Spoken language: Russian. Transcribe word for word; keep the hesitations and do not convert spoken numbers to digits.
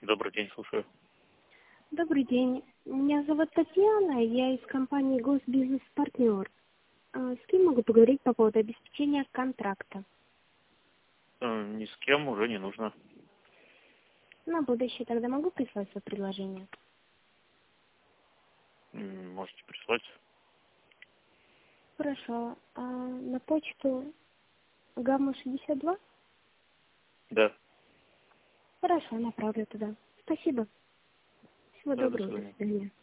Добрый день, слушаю. Добрый день. Меня зовут Татьяна, я из компании Госбизнес-партнер. А, С кем могу поговорить по поводу обеспечения контракта? Э, Ни с кем уже не нужно. На будущее тогда могу прислать свое предложение? М, Можете прислать. Хорошо. А на почту гамма шестьдесят два? Да. Хорошо, направлю туда. Спасибо. Всего Да, до доброго, до свидания. свидания.